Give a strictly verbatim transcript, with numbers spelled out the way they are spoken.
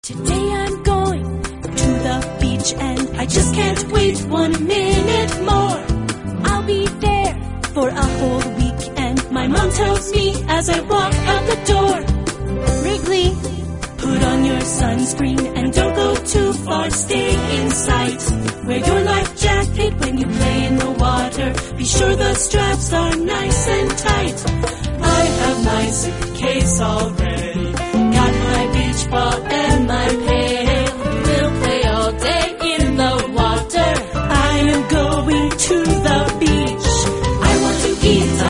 Today I'm going to the beach and I just can't wait one minute more. I'll be there for a whole week and my mom tells me as I walk out the door, Wrigley, put on your sunscreen and don't go too far, stay in sight. Wear your life jacket when you play in the water. Be sure the straps are nice and tight. I have my suitcase all ready.